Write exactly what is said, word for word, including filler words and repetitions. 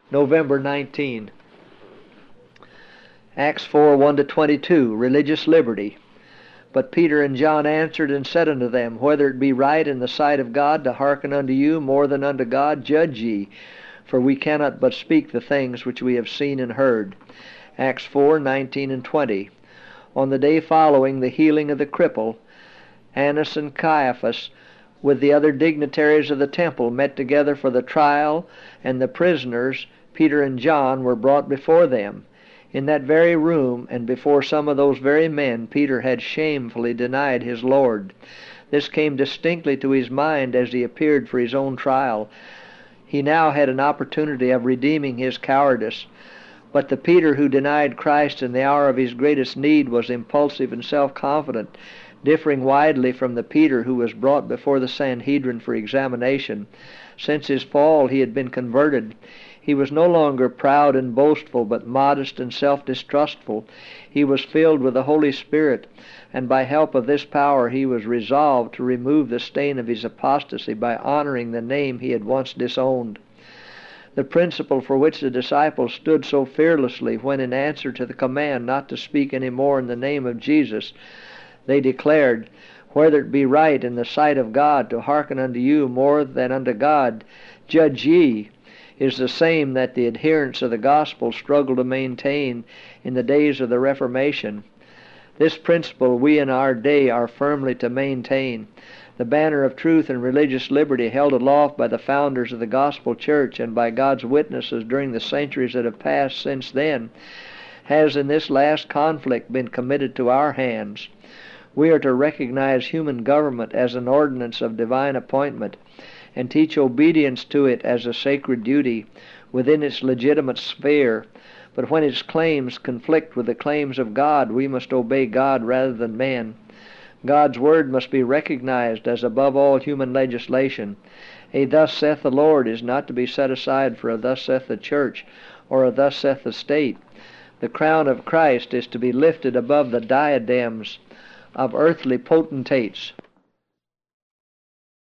November nineteenth. Acts four, one to twenty-two, religious liberty. But Peter and John answered and said unto them, Whether it be right in the sight of God to hearken unto you more than unto God, judge ye. For we cannot but speak the things which we have seen and heard. Acts four, nineteen and twenty. On the day following the healing of the cripple, Annas and Caiaphas, with the other dignitaries of the temple, met together for the trial, and the prisoners, Peter and John, were brought before them. In that very room, and before some of those very men, Peter had shamefully denied his Lord. This came distinctly to his mind as he appeared for his own trial. He now had an opportunity of redeeming his cowardice. But the Peter who denied Christ in the hour of his greatest need was impulsive and self-confident, differing widely from the Peter who was brought before the Sanhedrin for examination. Since his fall he had been converted. He was no longer proud and boastful, but modest and self-distrustful. He was filled with the Holy Spirit, and by help of this power he was resolved to remove the stain of his apostasy by honoring the name he had once disowned. The principle for which the disciples stood so fearlessly when, in answer to the command not to speak any more in the name of Jesus, they declared, Whether it be right in the sight of God to hearken unto you more than unto God, judge ye, is the same that the adherents of the gospel struggled to maintain in the days of the Reformation. This principle we in our day are firmly to maintain. The banner of truth and religious liberty held aloft by the founders of the gospel church and by God's witnesses during the centuries that have passed since then has in this last conflict been committed to our hands. We are to recognize human government as an ordinance of divine appointment, and teach obedience to it as a sacred duty within its legitimate sphere. But when its claims conflict with the claims of God, we must obey God rather than man. God's word must be recognized as above all human legislation. A thus saith the Lord is not to be set aside for a thus saith the church or a thus saith the state. The crown of Christ is to be lifted above the diadems of earthly potentates.